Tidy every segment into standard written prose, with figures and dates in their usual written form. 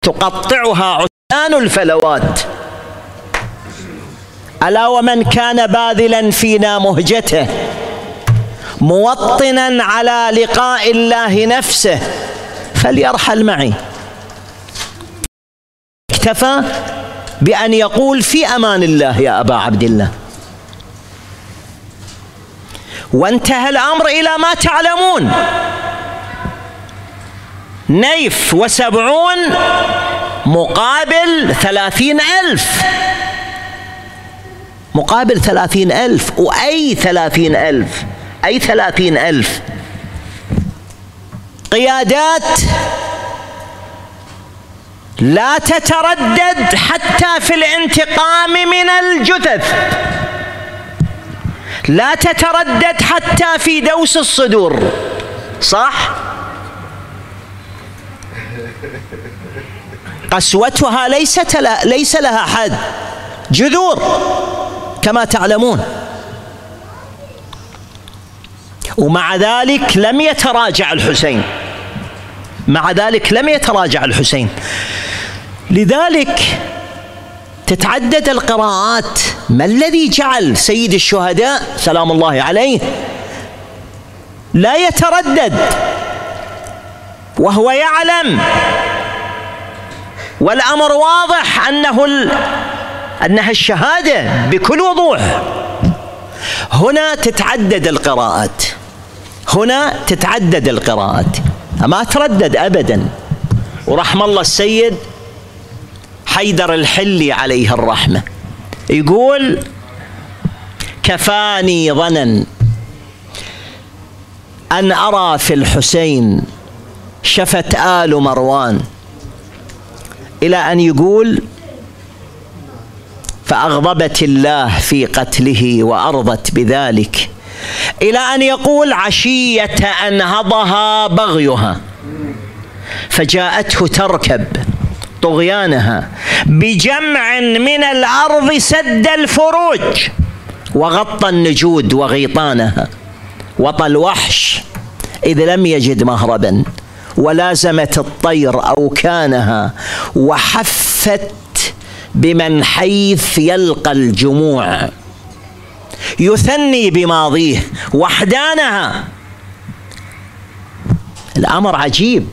تقطعها عصيان الفلوات. ألا ومن كان باذلا فينا مهجته موطنا على لقاء الله نفسه فليرحل معي. اكتفى بأن يقول في أمان الله يا أبا عبد الله، وانتهى الأمر إلى ما تعلمون. نيف 70 مقابل 30,000، مقابل 30,000. وأي 30,000؟ أي 30,000 قيادات لا تتردد حتى في الانتقام من الجثث، لا تتردد حتى في دوس الصدور، صح؟ قسوتها ليس لها حد، جذور كما تعلمون. ومع ذلك لم يتراجع الحسين، مع ذلك لم يتراجع الحسين. لذلك تتعدد القراءات. ما الذي جعل سيد الشهداء سلام الله عليه لا يتردد وهو يعلم والأمر واضح أنها الشهادة بكل وضوح؟ هنا تتعدد القراءات، هنا تتعدد القراءات، ما تردد أبدا. ورحم الله السيد حيدر الحلي عليه الرحمة يقول: كفاني ظنا أن أرى في الحسين شفت آل مروان، إلى أن يقول: فأغضبت الله في قتله وأرضت بذلك، إلى أن يقول: عشية أنهضها بغيها فجاءته تركب طغيانها بجمع من الأرض سد الفروج وغطى النجود وغيطانها، وطى الوحش إذ لم يجد مهربا ولازمت الطير أوكانها وحفت بمن حيث يلقى الجموع يثني بماضيه وحدانها. الأمر عجيب.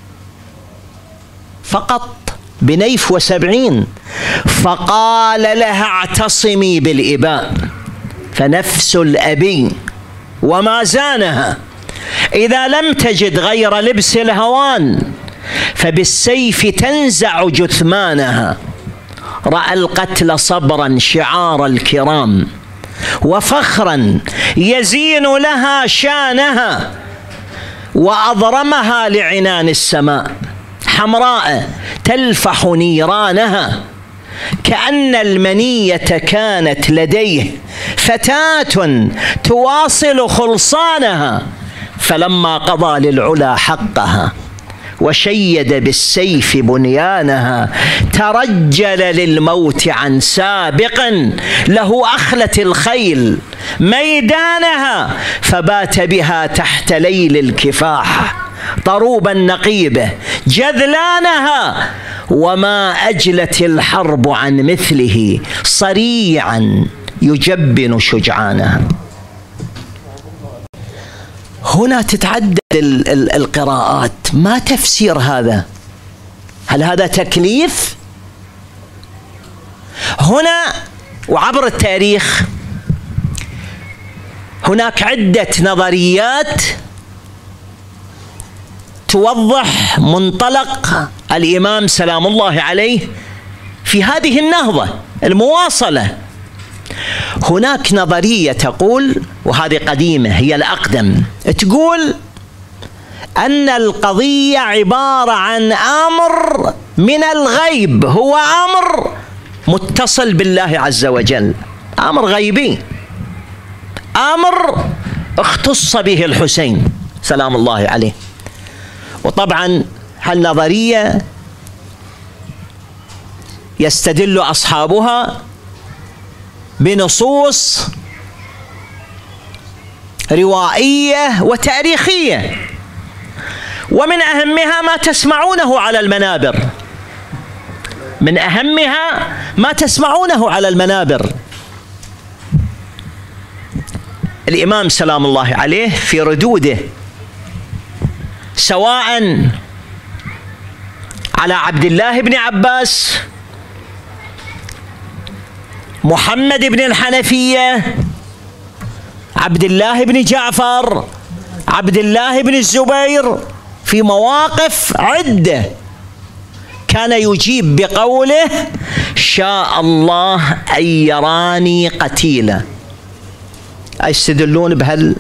فقط بنيف 70 فقال لها: اعتصمي بالإباء فنفس الأبي وما زانها، إذا لم تجد غير لبس الهوان فبالسيف تنزع جثمانها. رأى القتل صبرا شعار الكرام وفخرا يزين لها شانها، وأضرمها لعنان السماء حمراء تلفح نيرانها، كأن المنية كانت لديه فتاة تواصل خلصانها، فلما قضى للعلا حقها وشيد بالسيف بنيانها ترجل للموت عن سابق له أخلت الخيل ميدانها، فبات بها تحت ليل الكفاح طروبا نقيبه جذلانها، وما أجلت الحرب عن مثله صريعا يجبن شجعانها. هنا تتعدد القراءات. ما تفسير هذا؟ هل هذا تكليف؟ هنا وعبر التاريخ هناك عدة نظريات توضح منطلق الإمام سلام الله عليه في هذه النهضة المواصلة. هناك نظرية تقول، وهذه قديمة هي الأقدم، تقول أن القضية عبارة عن أمر من الغيب، هو أمر متصل بالله عز وجل، أمر غيبي، أمر اختص به الحسين سلام الله عليه. وطبعا هالنظرية يستدل أصحابها بنصوص روائية وتاريخية، ومن أهمها ما تسمعونه على المنابر من أهمها ما تسمعونه على المنابر. الإمام سلام الله عليه في ردوده سواء على عبد الله بن عباس، محمد بن الحنفية، عبد الله بن جعفر، عبد الله بن الزبير، في مواقف عدة كان يجيب بقوله: شاء الله أن يراني قتيلا. يستدلون بهال.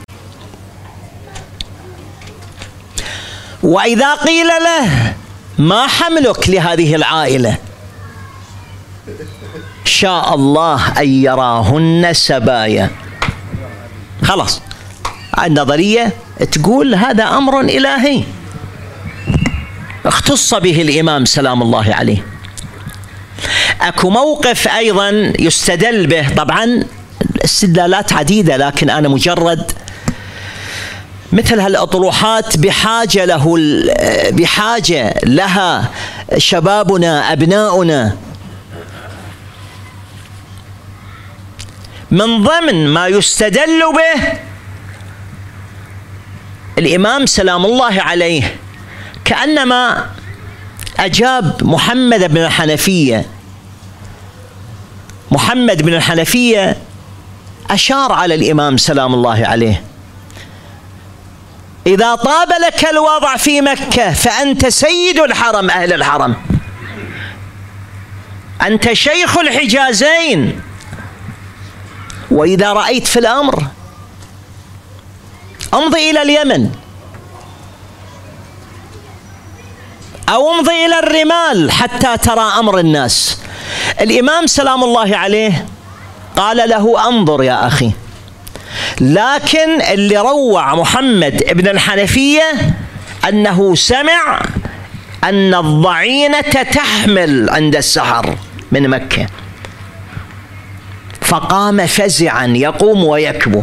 وإذا قيل له: ما حملك لهذه العائلة؟ شاء الله أن يراهن سبايا. خلاص، النظرية تقول هذا أمر إلهي اختص به الإمام سلام الله عليه. أكو موقف أيضا يستدل به، طبعا استدلالات عديدة، لكن أنا مجرد مثل هالأطروحات بحاجة لها شبابنا أبناؤنا. من ضمن ما يستدل به الإمام سلام الله عليه كأنما أجاب محمد بن الحنفية. محمد بن الحنفية أشار على الإمام سلام الله عليه: إذا طاب لك الوضع في مكة فأنت سيد الحرم، أهل الحرم، أنت شيخ الحجازين، وإذا رأيت في الأمر امضي إلى اليمن أو امضي إلى الرمال حتى ترى أمر الناس. الإمام سلام الله عليه قال له: أنظر يا أخي. لكن اللي روع محمد بن الحنفية أنه سمع أن الضعينة تحمل عند السحر من مكة، فقام فزعا يقوم ويكبو.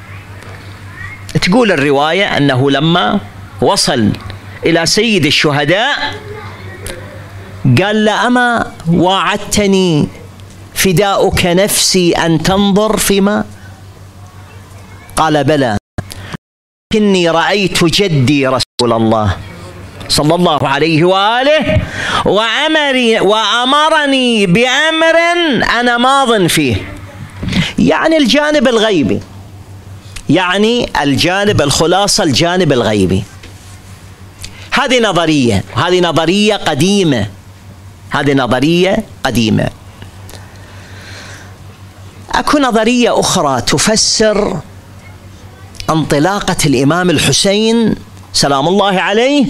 تقول الرواية أنه لما وصل إلى سيد الشهداء قال له: أما وعدتني فداؤك نفسي أن تنظر فيما؟ قال: بلى، إني رأيت جدي رسول الله صلى الله عليه وآله وأمرني بأمر أنا ماض فيه. يعني الجانب الغيبي، يعني الجانب الخلاصة، الجانب الغيبي. هذه نظرية، هذه نظرية قديمة، هذه نظرية قديمة. أكو نظرية أخرى تفسر انطلاقة الإمام الحسين سلام الله عليه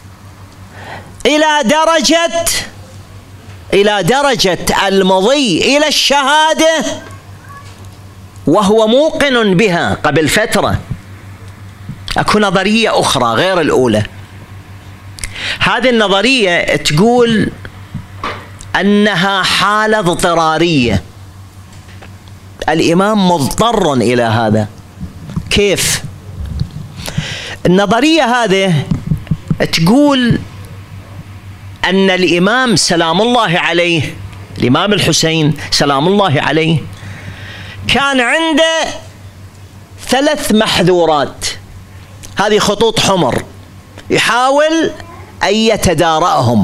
إلى درجة المضي إلى الشهادة وهو موقن بها قبل فترة. أكو نظرية أخرى غير الأولى. هذه النظرية تقول أنها حالة اضطرارية، الإمام مضطر إلى هذا. كيف؟ النظرية هذه تقول أن الإمام سلام الله عليه، الإمام الحسين سلام الله عليه، كان عنده 3 محذورات، هذه خطوط حمر يحاول أن يتدارأهم.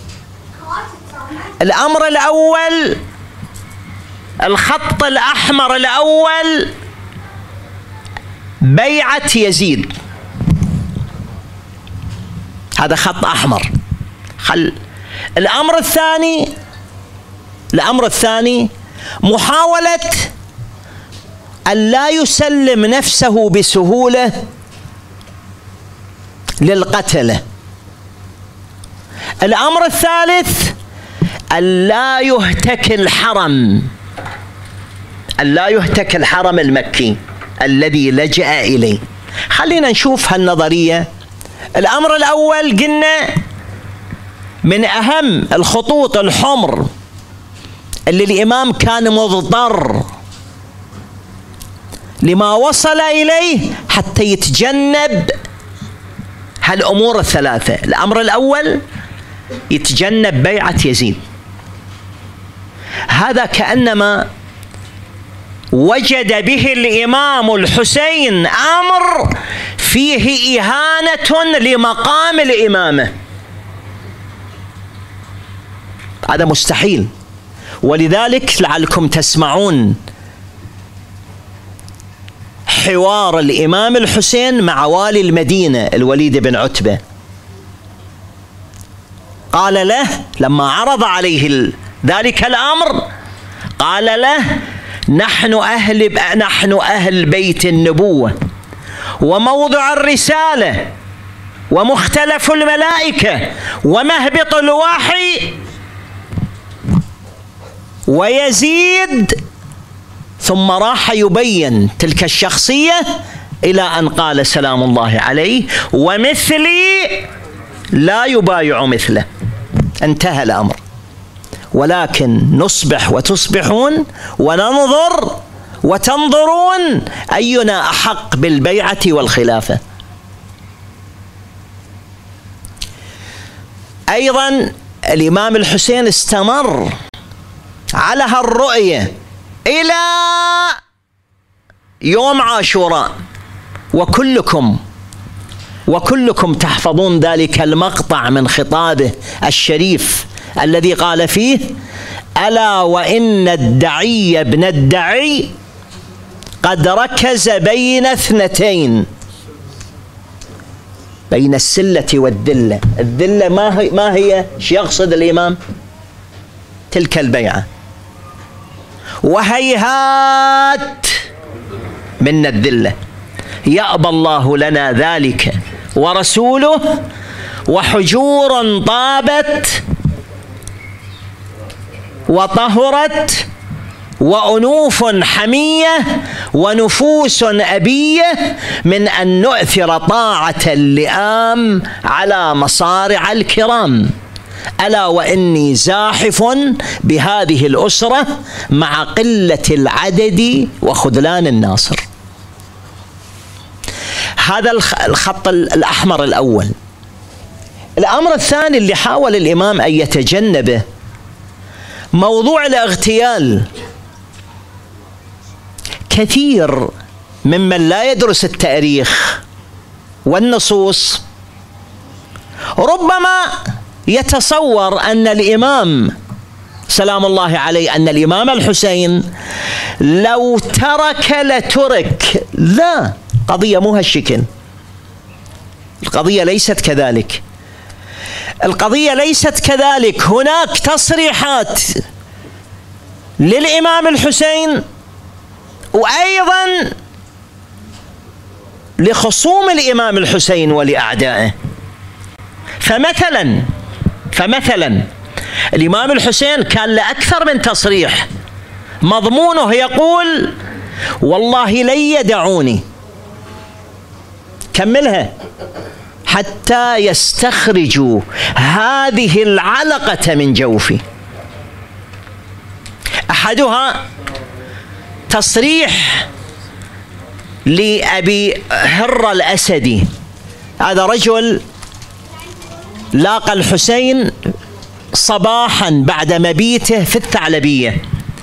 الأمر الأول، الخط الأحمر الأول، بيعة يزيد، هذا خط أحمر. الأمر الثاني محاولة أن لا يسلم نفسه بسهولة للقتلة. الأمر الثالث أن لا يهتك الحرم المكي الذي لجأ إليه. خلينا نشوف هالنظرية. الأمر الأول قلنا من أهم الخطوط الحمر اللي الإمام كان مضطر لما وصل إليه حتى يتجنب هالأمور الثلاثة. الأمر الأول يتجنب بيعة يزيد، هذا كأنما وجد به الإمام الحسين أمر فيه إهانة لمقام الإمامة. هذا مستحيل. ولذلك لعلكم تسمعون حوار الإمام الحسين مع والي المدينة الوليد بن عتبة. قال له لما عرض عليه ذلك الأمر، قال له: نحن أهل بيت النبوة وموضع الرسالة ومختلف الملائكة ومهبط الوحي ويزيد. ثم راح يبين تلك الشخصية إلى أن قال سلام الله عليه: ومثلي لا يبايع مثله. انتهى الأمر. ولكن نصبح وتصبحون وننظر وتنظرون أينا أحق بالبيعة والخلافة. أيضا الإمام الحسين استمر على هالرؤية إلى يوم عاشوراء، وكلكم تحفظون ذلك المقطع من خطابه الشريف الذي قال فيه: ألا وإن الدعي ابن الدعي قد ركز بين اثنتين، بين السلة والذلة. الذلة ما هي؟ ايش يقصد الإمام؟ تلك البيعة. وهيهات من الذلة، يأبى الله لنا ذلك ورسوله، وحجور طابت وطهرت وأنوف حمية ونفوس أبية من أن نؤثر طاعة اللئام على مصارع الكرام. ألا وإني زاحف بهذه الأسرة مع قلة العدد وخذلان الناصر. هذا الخط الأحمر الأول. الأمر الثاني اللي حاول الإمام أن يتجنبه موضوع الاغتيال. كثير ممن لا يدرس التاريخ والنصوص ربما يتصور أن الإمام سلام الله عليه، أن الإمام الحسين لو ترك لترك. لا، قضية مو هالشكل. القضية ليست كذلك. القضية ليست كذلك. هناك تصريحات للإمام الحسين وأيضا لخصوم الإمام الحسين ولأعدائه. فمثلا الإمام الحسين كان له أكثر من تصريح مضمونه يقول: والله لن يدعوني، كملها، حتى يستخرجوا هذه العلقة من جوفي. أحدها تصريح لأبي هر الأسدي. هذا رجل لاقى الحسين صباحا بعد مبيته في الثعلبية،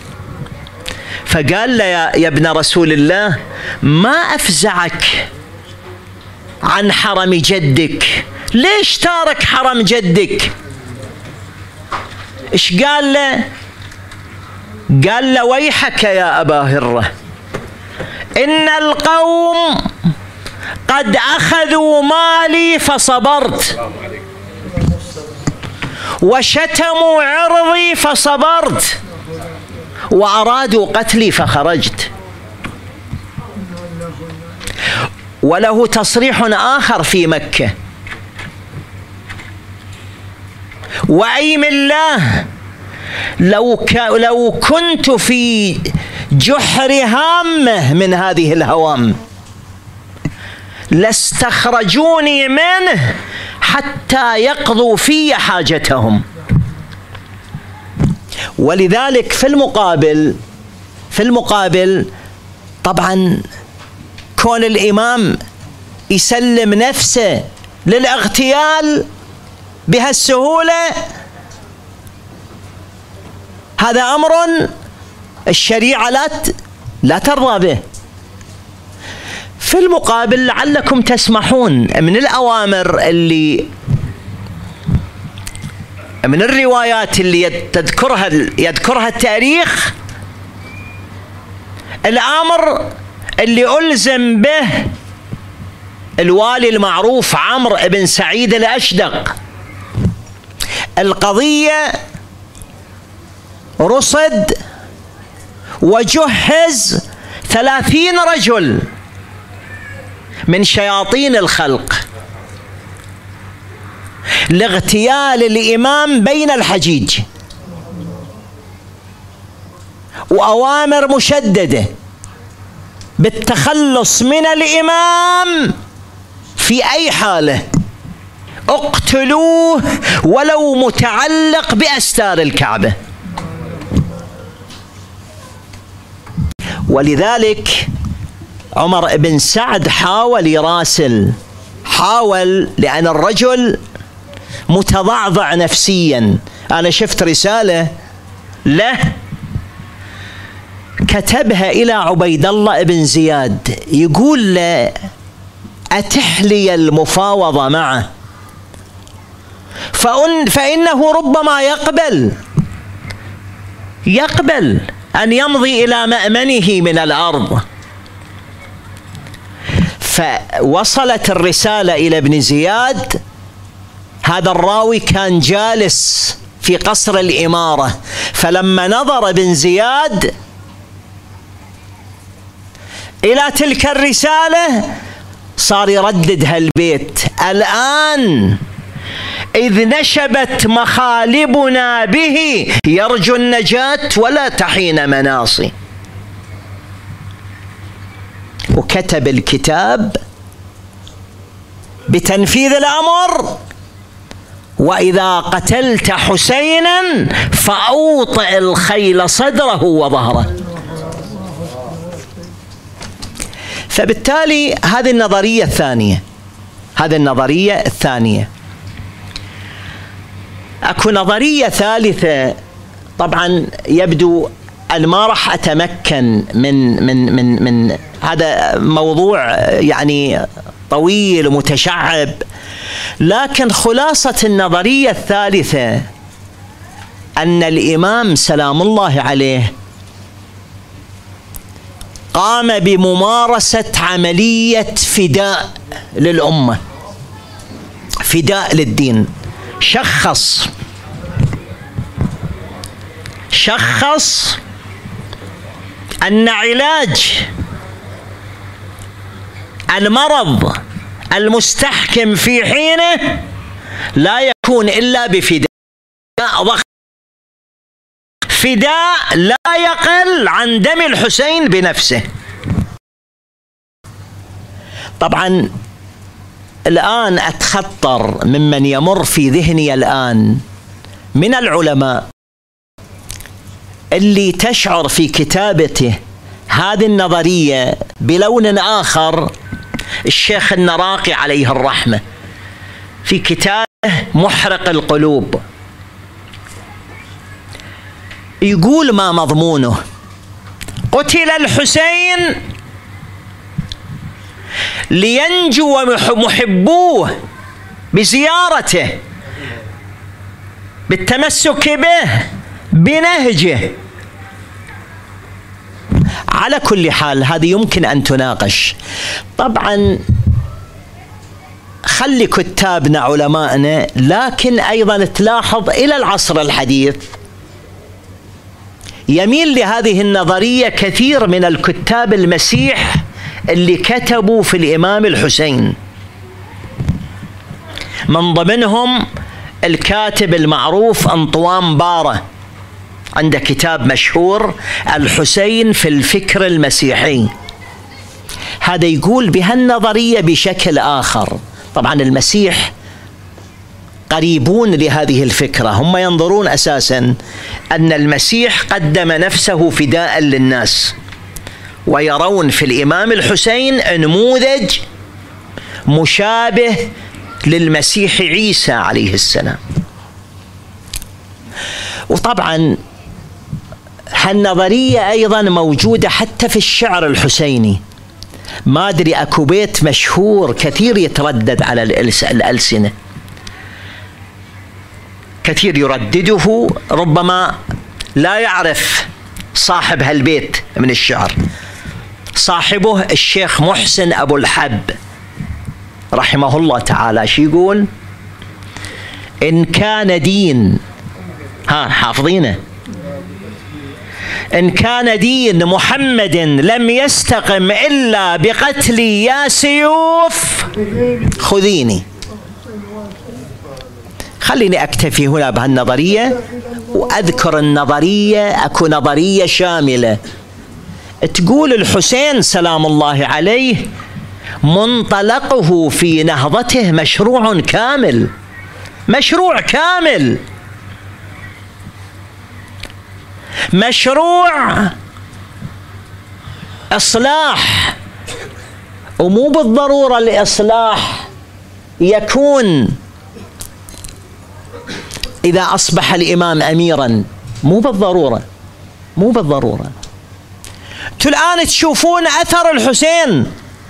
فقال له: يا ابن رسول الله، ما أفزعك عن حرم جدك؟ ليش تارك حرم جدك؟ إيش قال له؟ قال له: ويحك يا أبا هرة، إن القوم قد أخذوا مالي فصبرت، وشتموا عرضي فصبرت، وأرادوا قتلي فخرجت. وله تصريح آخر في مكة: وأيم الله لو كنت في جحر هامة من هذه الهوام لاستخرجوني منه حتى يقضوا في حاجتهم. ولذلك في المقابل طبعا كون الإمام يسلم نفسه للاغتيال بهالسهولة، هذا أمر الشريعة لا ترضى به. في المقابل لعلكم تسمحون، من الأوامر اللي من الروايات اللي يذكرها التاريخ، الأمر اللي ألزم به الوالي المعروف عمرو بن سعيد الأشدق. القضية رصد وجهز 30 رجل من شياطين الخلق لاغتيال الإمام بين الحجيج، وأوامر مشددة بالتخلص من الإمام في أي حالة، اقتلوه ولو متعلق بأستار الكعبة. ولذلك عمر بن سعد حاول يراسل، لأن الرجل متضعضع نفسيا. أنا شفت رسالة له كتبها إلى عبيد الله بن زياد، يقول له أتح لي المفاوضة معه، فإنه ربما يقبل أن يمضي إلى مأمنه من الأرض. فوصلت الرسالة إلى ابن زياد. هذا الراوي كان جالس في قصر الإمارة، فلما نظر ابن زياد إلى تلك الرسالة صار يردد هالبيت: الآن إذ نشبت مخالبنا به يرجو النجاة ولا تحين مناصي. وكتب الكتاب بتنفيذ الأمر: وإذا قتلت حسينا فأوطئ الخيل صدره وظهره. فبالتالي هذه النظرية الثانية. أكو نظرية ثالثة، طبعا يبدو أن ما راح أتمكن من هذا موضوع يعني طويل ومتشعب، لكن خلاصة النظرية الثالثة أن الإمام سلام الله عليه قام بممارسة عملية فداء للأمة، فداء للدين. شخص أن علاج المرض المستحكم في حينه لا يكون إلا بفداء ضخم، فداء لا يقل عن دم الحسين بنفسه. طبعا الآن أتخطر ممن يمر في ذهني الآن من العلماء اللي تشعر في كتابته هذه النظرية بلون آخر. الشيخ النراقي عليه الرحمة في كتابه محرق القلوب يقول ما مضمونه: قتل الحسين لينجو محبوه بزيارته، بالتمسك به، بنهجه. على كل حال هذه يمكن أن تناقش. طبعا خلي كتابنا علماءنا، لكن أيضا تلاحظ إلى العصر الحديث يميل لهذه النظرية كثير من الكتاب المسيح اللي كتبوا في الإمام الحسين، من ضمنهم الكاتب المعروف أنطوان بارة، عنده كتاب مشهور الحسين في الفكر المسيحي. هذا يقول بهالنظرية بشكل آخر. طبعا المسيح قريبون لهذه الفكرة، هم ينظرون أساسا أن المسيح قدم نفسه فداء للناس، ويرون في الإمام الحسين نموذج مشابه للمسيح عيسى عليه السلام. وطبعا هالنظرية أيضا موجودة حتى في الشعر الحسيني. ما أدري أكو بيت مشهور كثير يتردد على الألسنة، كثير يردده، ربما لا يعرف صاحب هالبيت من الشعر. صاحبه الشيخ محسن أبو الحب رحمه الله تعالى، شو يقول؟ إن كان دين، حافظينه، إن كان دين محمد لم يستقم إلا بقتلي يا سيوف خذيني. خليني أكتفي هنا بهالنظرية وأذكر النظرية. أكو نظرية شاملة تقول الحسين سلام الله عليه منطلقه في نهضته مشروع كامل، مشروع كامل، مشروع إصلاح. ومو بالضرورة الإصلاح يكون إذا أصبح الإمام أميرا، مو بالضرورة، مو بالضرورة. الآن تشوفون أثر الحسين،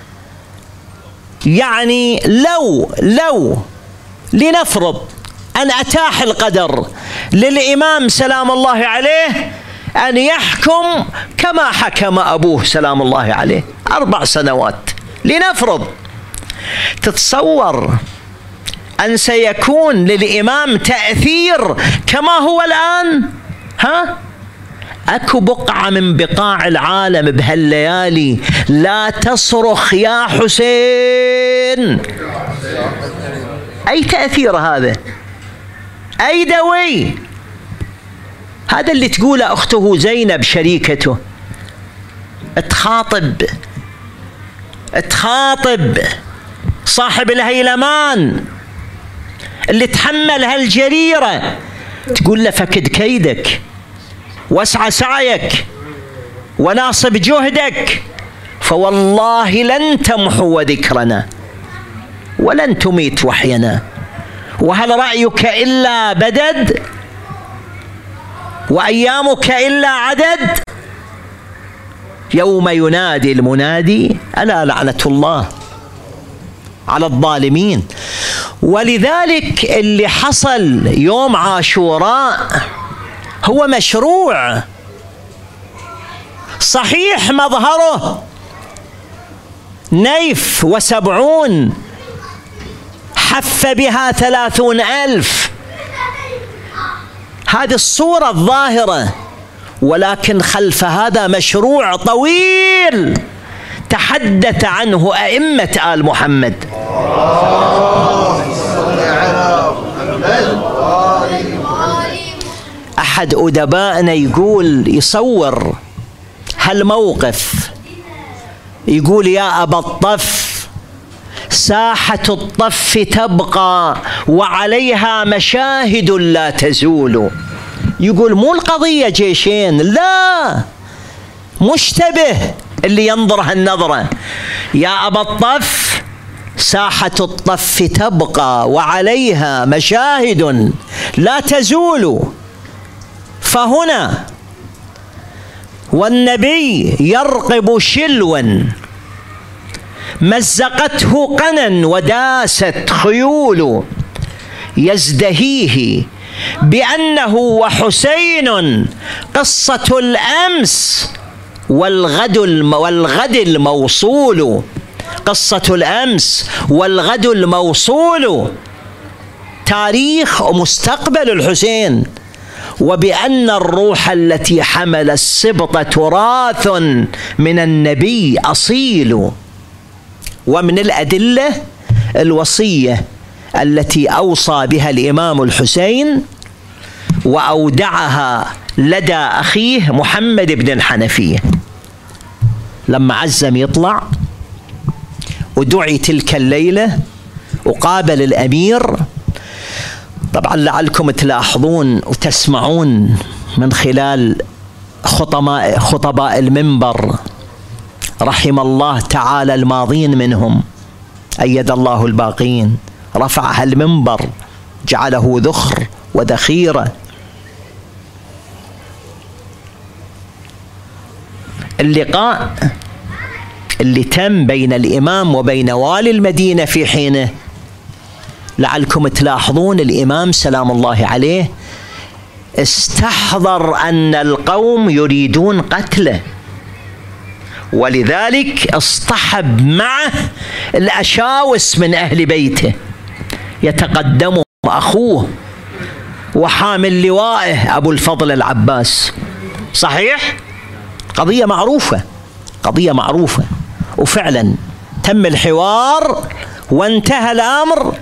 يعني لو لنفرض أن أتاح القدر للإمام سلام الله عليه أن يحكم كما حكم أبوه سلام الله عليه 4 سنوات، لنفرض، تتصور أن سيكون للإمام تأثير كما هو الآن؟ أكو بقعة من بقاع العالم بهالليالي لا تصرخ يا حسين. أي تأثير هذا؟ أي دوي؟ هذا اللي تقوله أخته زينب شريكته، تخاطب صاحب الهيلمان اللي تحمل هالجريرة، تقول له فكد كيدك واسعى سعيك وناصب جهدك، فوالله لن تمحو ذكرنا ولن تميت وحينا، وهل رأيك إلا بدد وأيامك إلا عدد، يوم ينادي المنادي ألا لعنة الله على الظالمين. ولذلك اللي حصل يوم عاشوراء هو مشروع صحيح، مظهره نيف 70 حف بها 30,000، هذه الصورة الظاهرة، ولكن خلف هذا مشروع طويل تحدث عنه أئمة آل محمد. أحد أدبائنا يصور هالموقف، يقول يا أبا الطف ساحة الطف تبقى وعليها مشاهد لا تزول. يقول مو القضية جيشين، لا، مشتبه اللي ينظر هالنظرة. يا أبا الطف ساحة الطف تبقى وعليها مشاهد لا تزول، فهنا والنبي يرقب شلوا مزقته قنا وداست خيول، يزدهيه بأنه وحسين قصة الأمس والغد الموصول، قصة الأمس والغد الموصول، تاريخ ومستقبل الحسين، وبأن الروح التي حمل السبط تراث من النبي أصيل. ومن الأدلة الوصية التي أوصى بها الإمام الحسين وأودعها لدى أخيه محمد بن الحنفية لما عزم يطلع، ودعي تلك الليلة وقابل الأمير. طبعا لعلكم تلاحظون وتسمعون من خلال خطباء المنبر رحم الله تعالى الماضين منهم، أيد الله الباقين، رفع المنبر جعله ذخر وذخيرة. اللقاء اللي تم بين الإمام وبين والي المدينة في حينه، لعلكم تلاحظون الإمام سلام الله عليه استحضر أن القوم يريدون قتله، ولذلك اصطحب معه الأشاوس من أهل بيته، يتقدمهم أخوه وحامل لوائه أبو الفضل العباس. صحيح؟ قضية معروفة، قضية معروفة. وفعلا تم الحوار وانتهى الأمر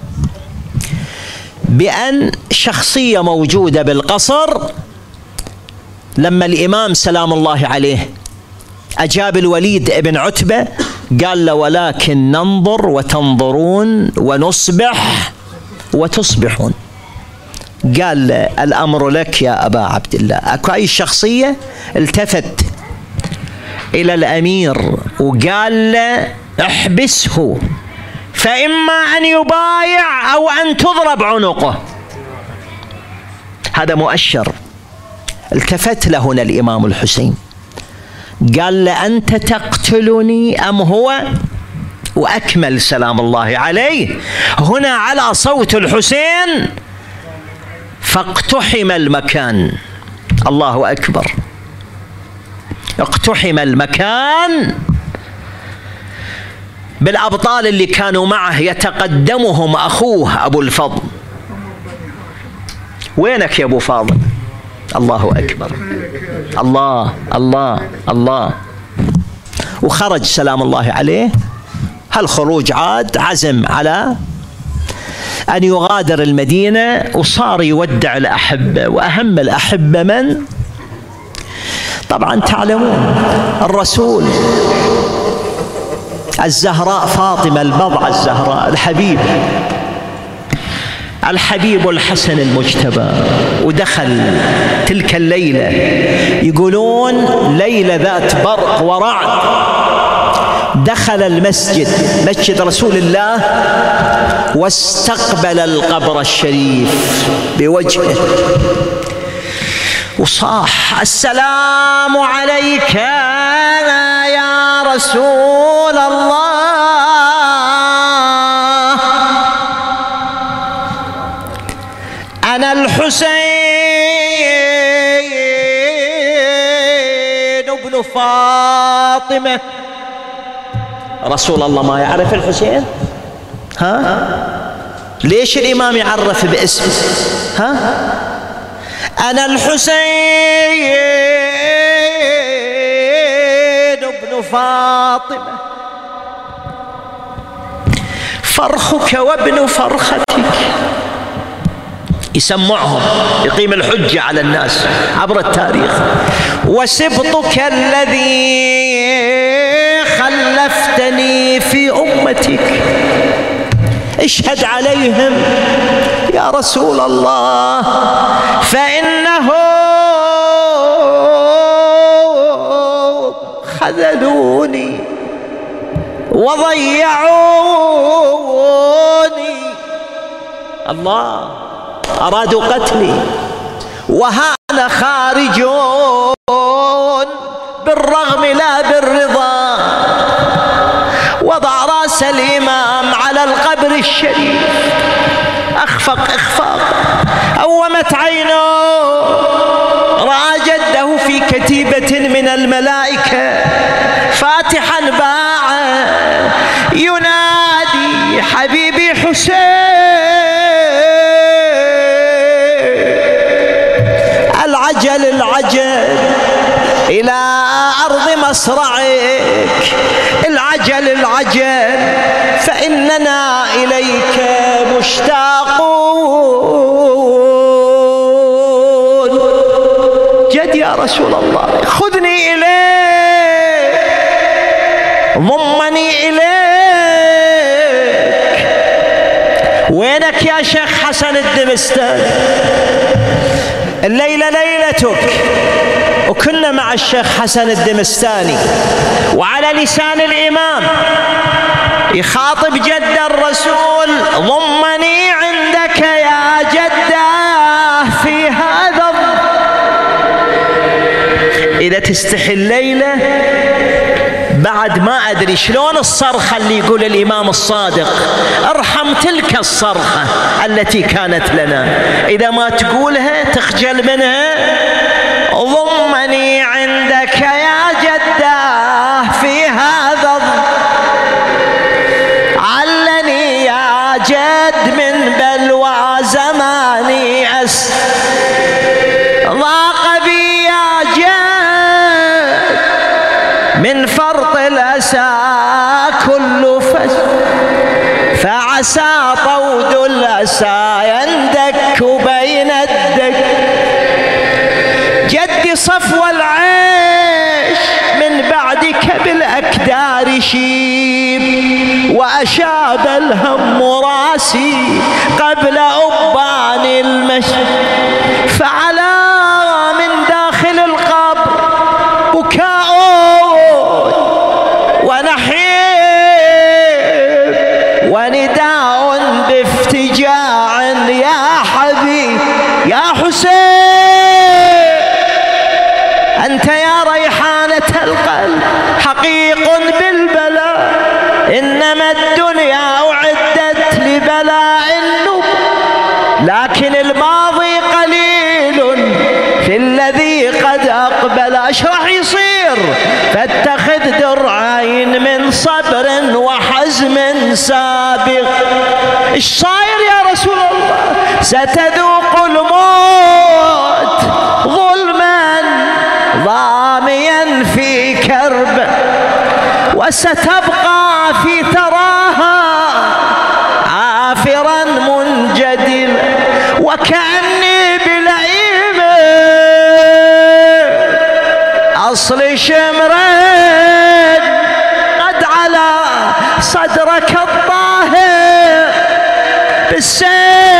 بأن شخصية موجودة بالقصر لما الإمام سلام الله عليه أجاب الوليد ابن عتبة قال له: ولكن ننظر وتنظرون ونصبح وتصبحون. قال له: الأمر لك يا أبا عبد الله. أكو أي شخصية التفت إلى الأمير وقال له: احبسه، فإما أن يبايع أو أن تضرب عنقه. هذا مؤشر. التفت له هنا الإمام الحسين قال له: أنت تقتلني أم هو؟ وأكمل سلام الله عليه هنا على صوت الحسين فاقتحم المكان. الله أكبر. اقتحم المكان بالأبطال اللي كانوا معه، يتقدمهم أخوه أبو الفضل. وينك يا أبو فاضل؟ الله أكبر. الله الله الله. وخرج سلام الله عليه. هالخروج عاد عزم على أن يغادر المدينة، وصار يودع الأحبة، وأهم الأحبة من؟ طبعا تعلمون الرسول، الزهراء فاطمة البضعة الزهراء، الحبيب الحسن المجتبى. ودخل تلك الليلة، يقولون ليلة ذات برق ورعد، دخل المسجد، مسجد رسول الله، واستقبل القبر الشريف بوجهه وصاح: السلام عليك يا رسول الله. أنا الحسين بن فاطمة. رسول الله ما يعرف الحسين؟ ها؟ ليش الإمام يعرف باسم؟ ها؟ أنا الحسين بن فاطمة، فرخك وابن فرختك. يسمعهم، يقيم الحجة على الناس عبر التاريخ. وسبطك الذي خلفتني في أمتك، اشهد عليهم يا رسول الله، فإنه خذلوني وضيعوني. الله، أرادوا قتلي، وها أنا خارجون بالرغم لا بالرضا. وضع رأس الإمام على القبر الشريف، أخفق إخفاق، أومت عينه، رأى جده في كتيبة من الملائكة فاتحا باعا ينادي: حبيبي حسين، العجل العجل إلى أرض مصرعك، العجل العجل، فإننا إليك مشتاقون. جد يا رسول الله، خذني إليك، ضمني إليك. وينك يا شيخ حسن الدمستاني؟ الليلة ليلتك. وكنا مع الشيخ حسن الدمستاني، وعلى لسان الإمام يخاطب جد الرسول: ضمني عندك يا جده في هذا إذا تستحي الليلة بعد ما أدري شلون الصرخة اللي يقول الإمام الصادق ارحم تلك الصرخة التي كانت لنا، إذا ما تقولها تخجل منها. ضمني عندك يا جداه في هذا علني يا جد من بلوى زماني ضاق بي يا جد من فرط الأسى كل فعسى طود الأسى يندك بين الدك. جدي صفو العيش من بعدك بالأكدار شيب وأشاب الهم راسي قبل أبان المشي، فعلى من داخل القبر بكاء ونحيب ونداء بافتجاع يا حبيب يا حسين أنت يا ريحانة القلب حقيق بالبلاء، إنما الدنيا أعدت لبلاء النب، لكن الماضي قليل في الذي قد أقبل. ايش راح يصير؟ فاتخذ درعين من صبر وحزم سابق. ايش صاير يا رسول الله؟ ستذوق الموت ظلما ضاميا في كرب وستبقى في ثراها عافرا منجدلا وكأني بلئيم أصل شمر قد على صدرك الطاهر بالسيف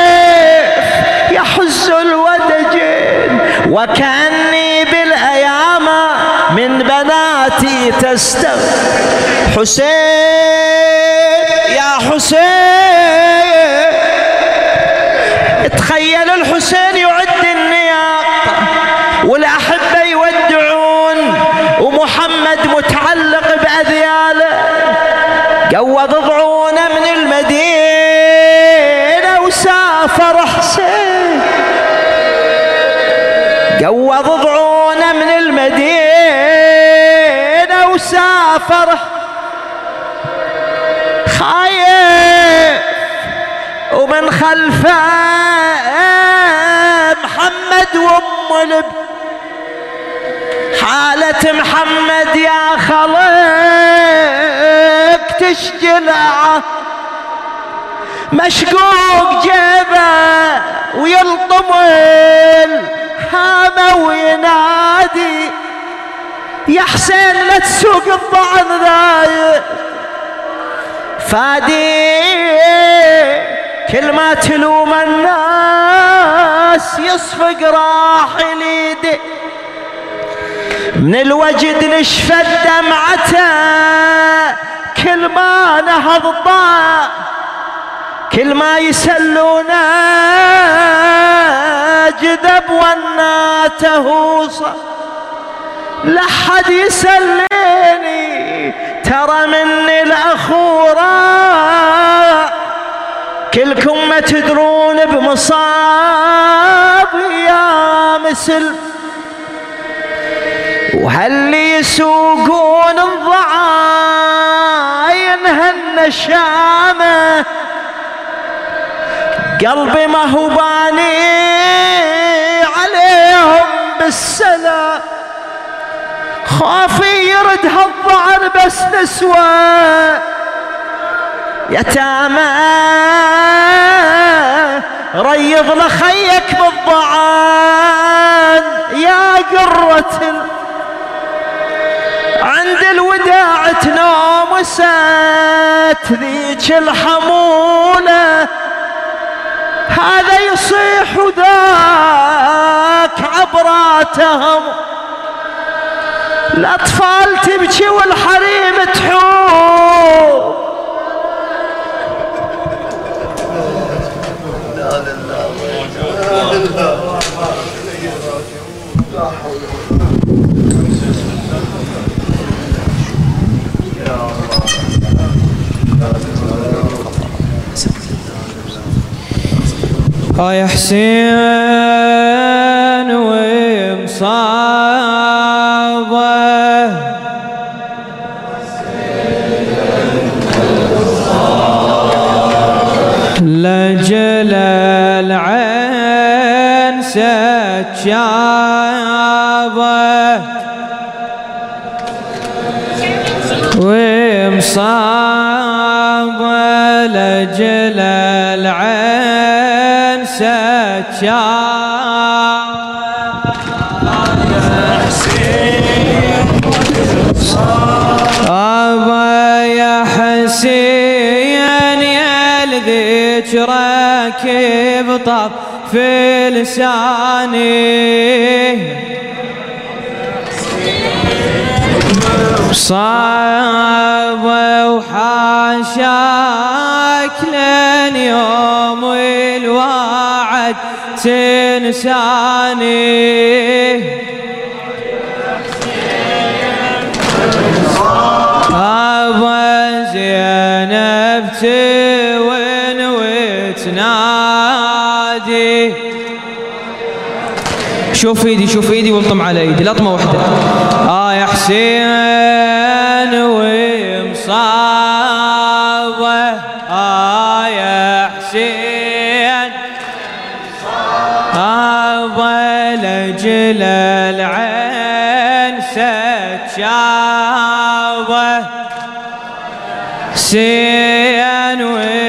يحز الودجين وكأني بالأيام من بناتي تستغفر. حسين يا حسين، تخيل الحسين يعد النياق والأحبة يودعون ومحمد متعلق بأذياله، قوض ضعونه من المدينة وسافر حسين، قوض ضعونه من المدينة وسافر خايف ومن خلفه محمد وام الب. حالة محمد يا خلق تشجلعه مشقوق جيبه ويلطم الهامة وينادي يا حسين لا تسوق الضعن ذايق فادي، كل ما تلوم الناس يصفق راحل يدي من الوجد نشفت دمعته كل ما نهض الضاء، كل ما يسلونه جذب وناته وصل لحد يسليني ترى مني الأخورة كلكم ما تدرون بمصاب يا مسل، وهل يسوقون الضعاين هالنشامة قلبي ما هو باني عليهم بالسلام، خافي يرد هالضعن بس نسوى يتامى ريض لخيك بالضعان يا قرة عند الوداع تنام وسات ذيك الحمولة، هذا يصيح وذاك عبراتهم، الأطفال تبكي والحريم تحوم. لا حول ولا قوة يا حسين ومصابه لجل العين سجابه ومصابه لجل العين صابه يا حسين يا ذكرك بطف في لساني صابه وحاشاك لين يوم الوعد تنساني صابه زينب تون وتنادي شوف ايدي والطم على ايدي لطمه واحده يا حسين ومصابه يا حسين صابه لجل العين سجابه حسين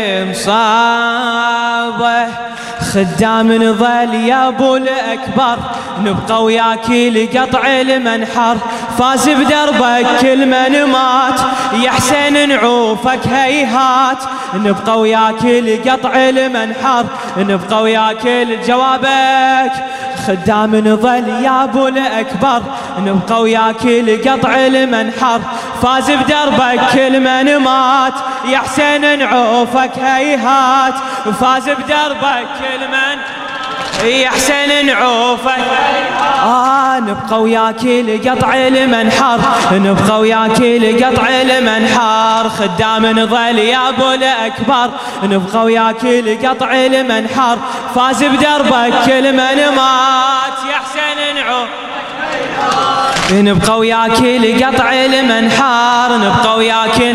ومصابه خدام نظل يا ابو الاكبر نبقى وياك لقطع المنحر فاز بدربك كل من مات يا حسين نعوفك هيهات نبقى وياك لقطع المنحر نبقى وياك لجوابك خدام نظل يا ابو الاكبر نبقى وياك لقطع المنحر فاز بدربك كل من مات يا حسين نعوفك هيهات فاز بدربك كل من يا حسين نعوفك نبقى وياك لقطع المنحر نبقى وياك لقطع المنحر خدام نظل يا ابو الاكبر نبقى وياك لقطع المنحر فاز بدربك كل من مات يا حسين نعوفك نبقى وياك لقطع المنحار نبقى وياك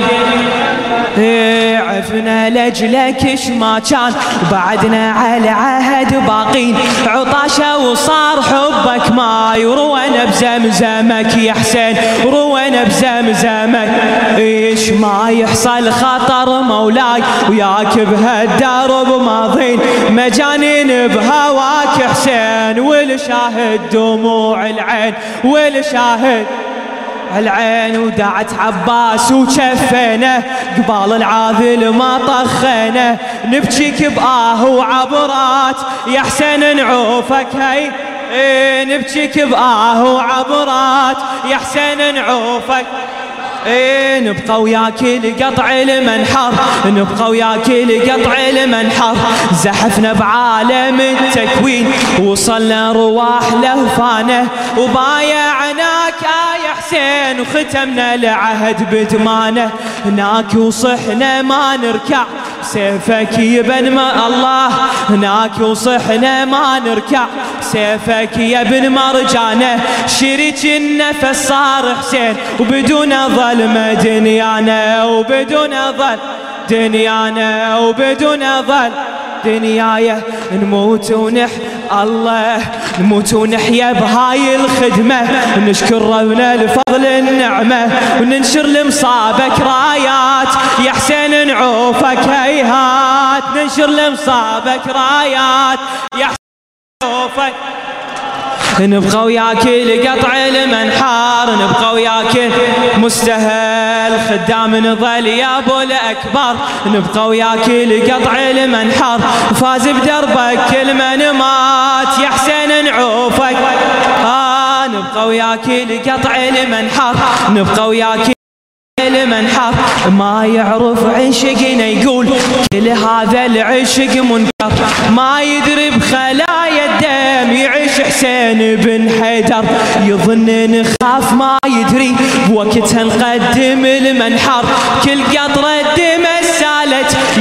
عفنا لجلك اش ما كان بعدنا على عهد باقين عطاشة وصار حبك ماي وروينا بزمزمك يا حسين وروينا بزمزمك ايش ما يحصل خطر مولاي وياك بهالدرب ماضين مجانين بهواك حسين والشاهد دموع العين والشاهد العين ودعت عباس وشفينا قبال العاذل ما طخينا نبكيك بآه وعبرات يا حسين نعوفك هي نبكيك بآه وعبرات يا حسين نعوفك نبقى وياك لقطع المنحر نبقى وياك لقطع المنحر زحفنا بعالم التكوين وصلنا رواح لهفانه وبايعناك يا حسين وختمنا العهد بدمانه هناك وصحنا ما نركع سيفك يبن ما الله هناك وصحنا ما نركع سيفك يا ابن مرجانه شريك النفس صار حسين وبدون ظلمه دنيانا وبدون ظل دنيانا وبدون ظل دنيايا نموت الله نموت ونحيا بهاي الخدمة نشكر ربنا لفضل النعمة وننشر لمصابك رايات يا حسين نعوفك هيهات ننشر لمصابك رايات يا حسين نعوفك نبقى وياك لقطع المنحار نبقى وياك مستهل خدام نظل يا ابو الاكبر نبقى وياك لقطع المنحار فاز بدربك كل من مات يا حسين نعوفك نبقى وياك لقطع المنحار نبقى وياك المنحر ما يعرف عشقنا يقول كل هذا العشق منكر ما يدري بخلايا الدم يعيش حسين بن حيدر يظن نخاف ما يدري بوقتها نقدم المنحر كل قطرة دم سالت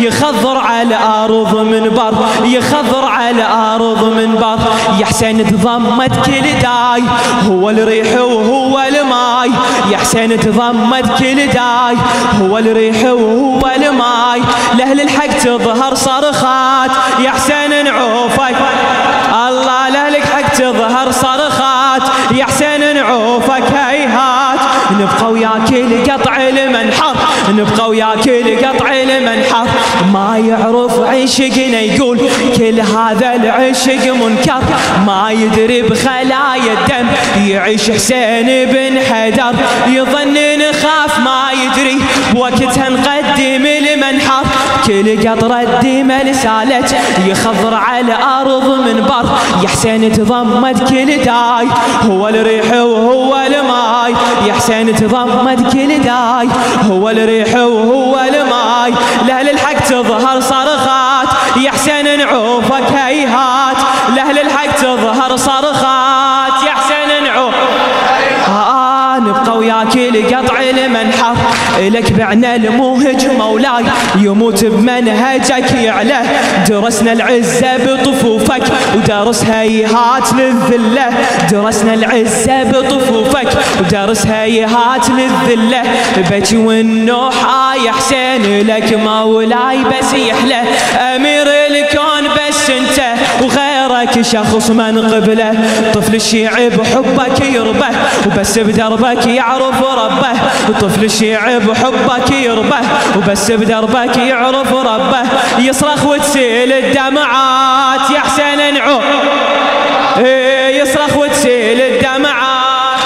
يخضر على أرض منبر، يخضر على أرض منبر. يا حسين تضمت كل داي، هو الريح وهو الماي. يا حسين تضمت كل داي، هو الريح وهو الماي. لأهل الحق تظهر صرخات، يا حسين نعوفك الله. لأهل الحق تظهر صرخات، يا حسين نعوفك هيهات. نبقى وياك لقطع المنحر، نبقى وياك لقطع المنحر. ما يعرف عشقنا يقول كل هذا العشق منكر. ما يدري بخلايا الدم يعيش حسين بن حيدر. يظن نخاف ما يدري بوقتها نقدم المنحر. كل قطرة الدمى لسالت يخضر على أرض منبر. يا حسين تضمد كل داي، هو الريح وهو الماي. يا حسين تضمد كل داي، هو الريح وهو الماي. لأهل الحق تظهر صرخات، يا حسين نعوفك هيهات. لأهل الحق تظهر صرخات، يا حسين نعوفك. نبقى وياك لقطع المنحر. لك بعنا الموهج مولاي، يموت بمنهجك يعلى. درسنا العزة بطفوفك ودرس هيهات للذلة. درسنا العزة بطفوفك ودرس هيهات للذلة. بجي والنوحة يا حسين لك مولاي بس يحلى. أمير الكون بس انت وغيرك شخص من قبله. طفل الشيعي بحبك يربه وبس بدربك يعرف ربه. طفل الشيعي بحبك يربه وبس بدربك يعرف ربه. يصرخ وتسيل الدمعات، يا حسين نعوف. يصرخ وتسيل الدمعات.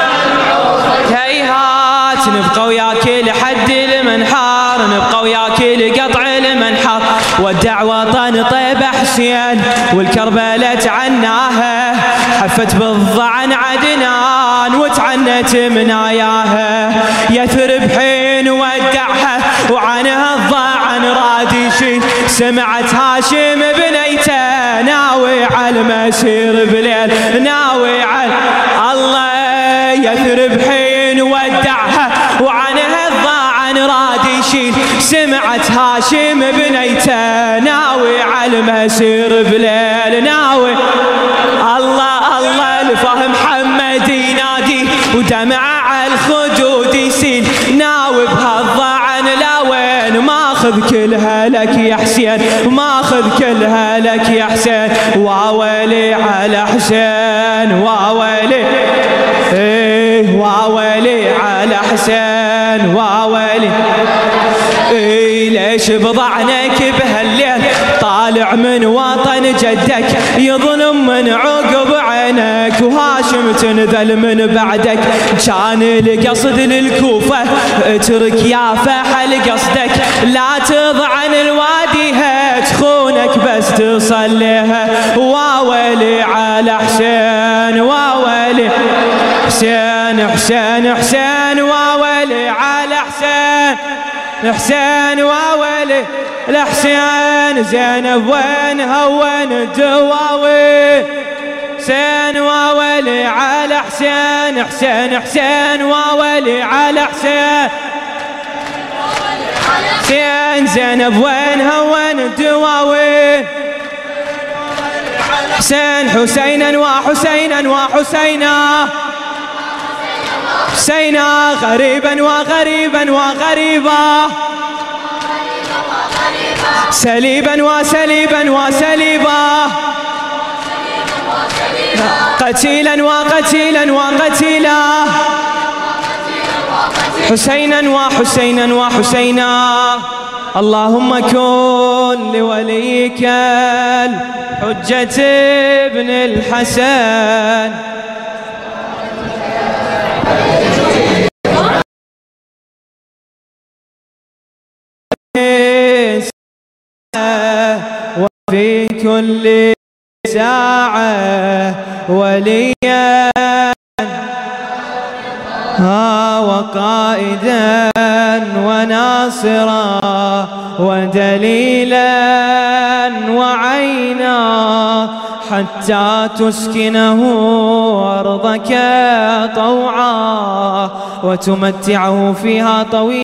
هيهات نبقى وياك لحد المنحار، نبقى وياك لقطع المنحر. ودع وطن طيب حسين والكربلة تعناها. حفت بالضعن عدنان وتعنت مناياها. يثرب حين ودعها وعنها الضعن راد يشيل. سمعت هاشم بنيته ناوي على المسير بليل، ناوي على الله. يثرب حين ودعها وعنها الضعن راد يشيل. سمعت هاشم بنيته ناوي على المسير بليل، ناوي الله الله. لفهم محمد ينادي ودمع على الخدود يسيل. ناوي بهالضعن لا وين ماخذ كلها لك يا حسين، ماخذ كلها لك يا حسين. واويلي على حسين، واويلي واويلي على حسين، واويلي. ليش بضعنك بهالليل طالع من وطن جدك؟ يظلم من عقب عينك وهاشم تنذل من بعدك. كان القصد للكوفة اترك يا فحل قصدك. لا تضعن الواديها تخونك بس تصليها. واويلي على حسين، واويلي حسين حسين حسين. واويلي على حسين، حسين واويلي الحسين. زينب وين هون الدواوين. حسين واويلي على حسين، حسين حسين واويلي على حسين. حسين زينب وين هون الدواوين. حسين حسينا وحسينا وحسينا. حسينا غريبا وغريبا وغريبا. سليبا وسليبا وسليبا. قتيلا وقتيلا وقتيلا. حسينا وحسينا وحسينا. اللهم كن لوليك الحجة ابن الحسن. وفي كل ساعة وليا وقائدا وناصرا ودليلا وعينا حتى تسكنه أرضك طوعا وتمتعه فيها طويلا.